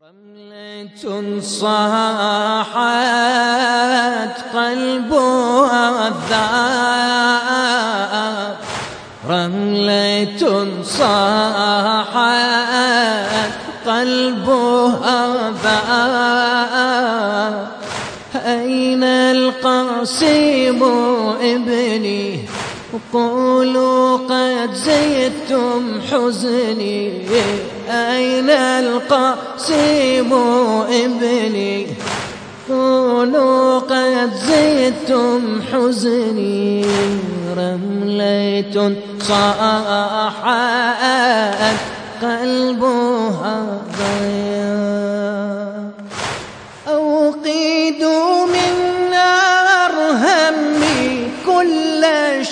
رملة صاحت قلبها الذاب، رملة صاحت قلبها الذاب. أين القاسم ابني؟ قولوا قد زدتم حزني. أين القاسم ابني؟ قولوا قد زدتم حزني. رملة صاحت قلبها ضياء. أوقدوا من نار همي كل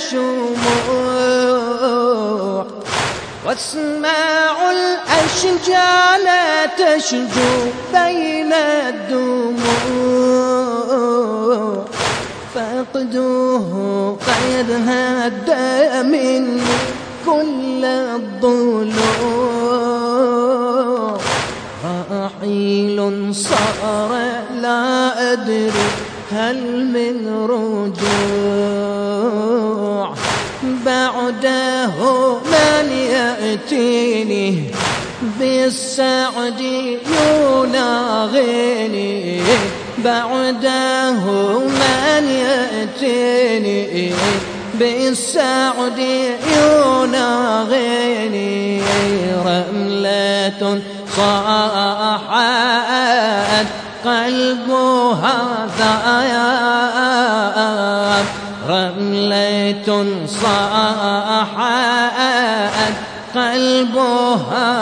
الشموع، واسمعوا الأشجار تشجو بين الدموع. فاقدوه قد هدى مني كل الضلوع. رحيل صار لا أدري هل من رجوع. بعده من يأتيني بالسعد يناغيني. بعده من يأتيني بالسعد يناغيني. رملة صاحت قلبها ذاب، رملة صاحت قلبها.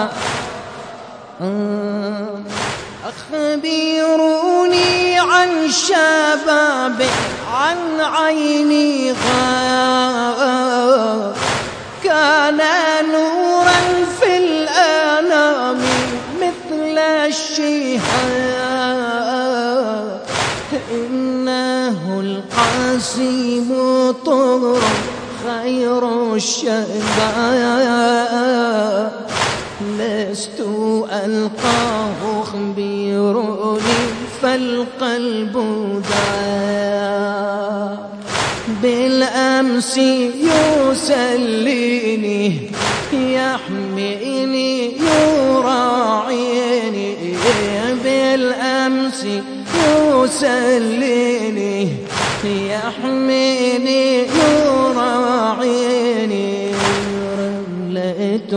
أخبروني عن شباب عن عيني غاب، كان نورا في الأنام مثل الشهاب. إنه القاسم طهر خير الشباب، لست ألقاه أخبروني فالقلب ذاب. بالأمس يسليني يحميني يراعيني. بالأمس يسليني يحميني يراعيني. رملة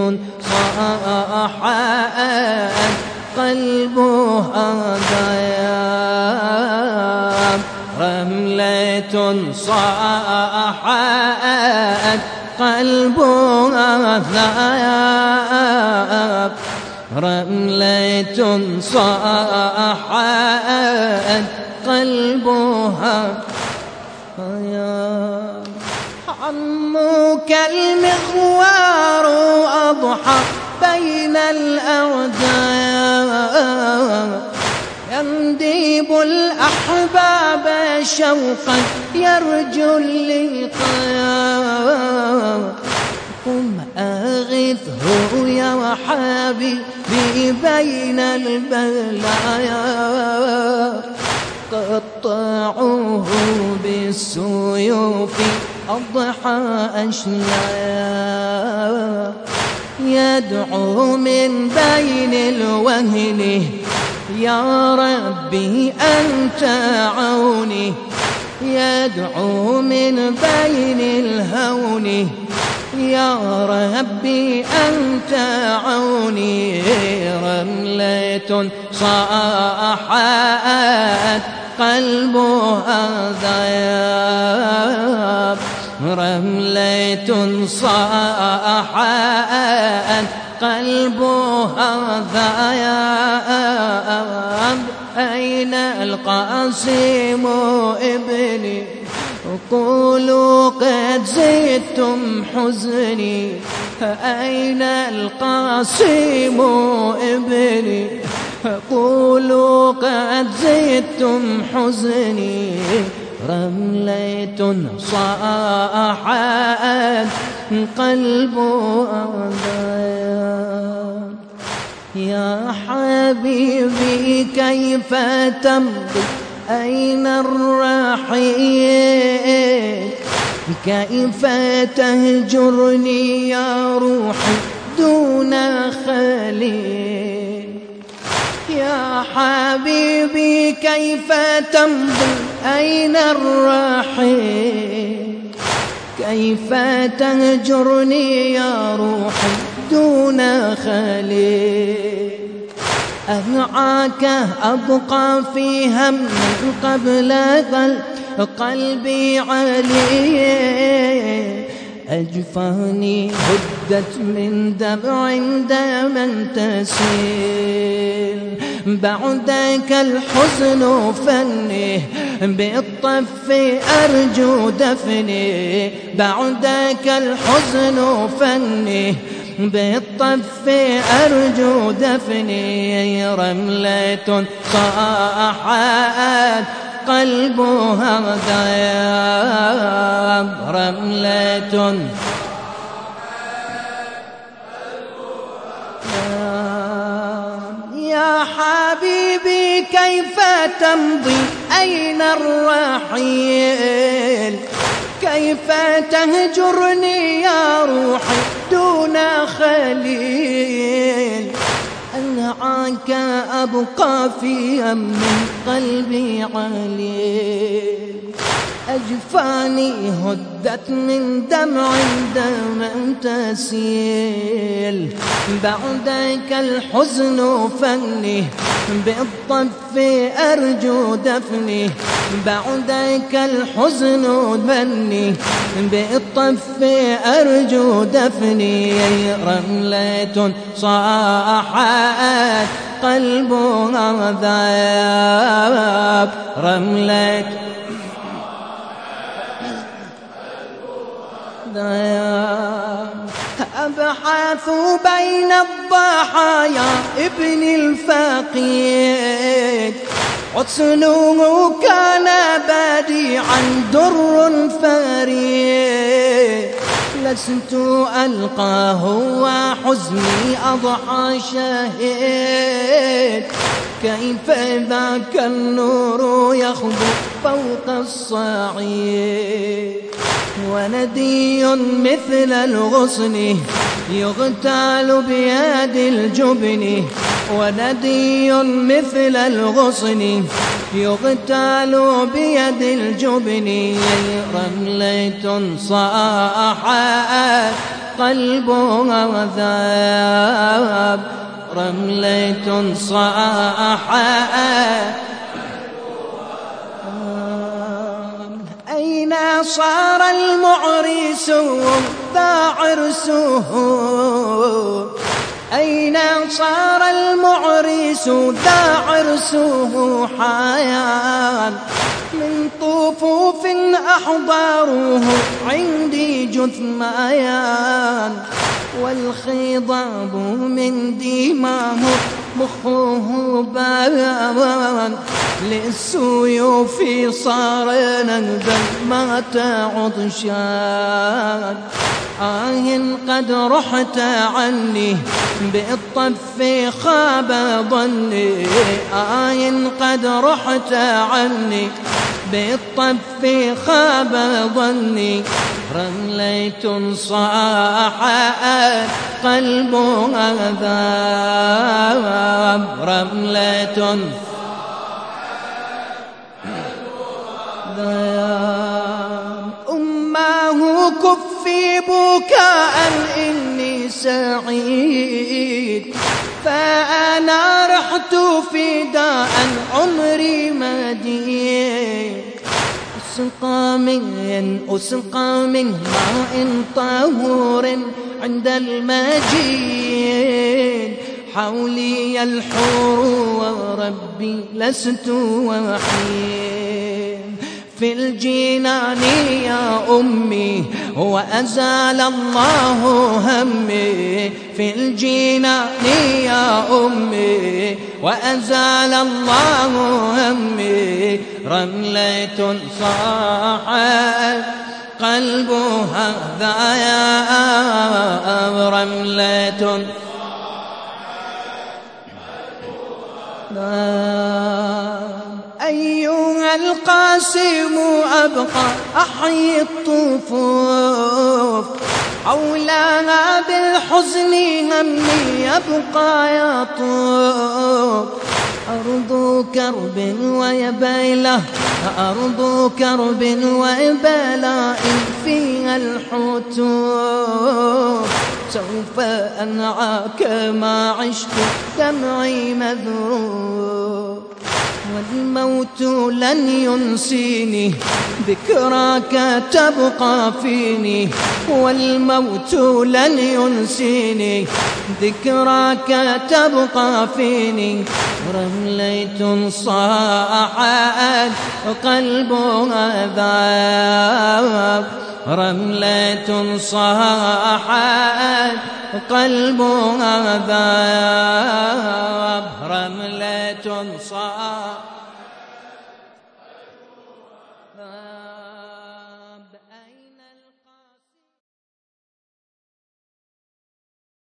صاحت قلبها ضياء، رملة صاحت قلبها ذاب. رملة صاحت قلبها ضياء. عمك المغوار أضحى بين الأوداع، ينديب الأحباب شوقا يرجو اللقاء. قم أغثه يا حبيبي بين البلايا، قطعوه بالسيوف أضحى أشلاء. يدعو من بين الوهن يا ربي أنت عوني. يدعو من بين الهون يا ربي أنت عوني. رملة صاحت قلبها ذاب، رملة صاحت قلبها ذاب. أين القاسم ابني؟ قولوا قد زدتم حزني. أين القاسم ابني؟ قولوا قد زدتم حزني. رملة صاحت قلبها ضياء. يا حبيبي كيف تمضي أين الرحيل كيف تهجرني يا روحي دون خليل يا حبيبي كيف تمضي أين الرحيل كيف تهجرني يا روحي دون خليل أرعاك أبقى في هم قبل قلبي عليه أجفاني هدت من دمع دما تسيل بعدك الحزن فني بالطف أرجو دفني بعدك الحزن فني بالطف أرجو دفني رملة صاحت قلبها ذاب رملة يا حبيبي كيف تمضي أين الرحيل كيف تهجرني يا روحي دون خليل أنعاك أبقى في هم قلبي عليل أجفاني هدت من دمع دما تسيل بعدك الحزن فني بالطف أرجو دفني بعدك الحزن فني بالطف أرجو دفني رملة صاحت قلبها ذاب رملة أبحث بين الضحايا ابن الفقيد حسنه كان بديعا در فريد لست ألقاه وحزني أضحى شهيد كيف ذاك النور يخبو فوق الصعيد وندي مثل الغصن يغتال بيد الجبن وندي مثل الغصن يغتال بيد الجبن رملة صاحت قلبها ذاب رملة صاحت أين صار المعرس ذا عرسه أين صار المعرس ذا عرسه حيان من طفوف أحضاره عندي جثميان والخضاب من دماه مخه بان للسيوف صار نهبا مات عطشان قد رحت عني بالطف خاب ظني قد رحت عني بالطف خاب ظني رملة صاحت قلبها ذاب رملة أماه كفي بكاء إني سعيد فأنا رحت فداء عمري مديد أسقى من ماء طهور عند المجيد حولي الحور وربي لست وحيد في الجنان يا أمي وأزال الله همي في الجنان يا أمي وأزال الله همي رملة صاحت قلبها ذاب رملة أيها القاسم أبقى أحيي الطفوف حولها بالحزن همي يبقى يطوف أرض كرب ويبيلة أرض كرب وإبلاء فيها الحتوف سوف أنعاك ما عشت دمعي مذوب والموت لن ينسيني ذكراك تبقى فيني والموت لن ينسيني ذكراك تبقى فيني رملة صاحت قلبها ذاب رملة صاحت قلبها ذاب رملة صاحت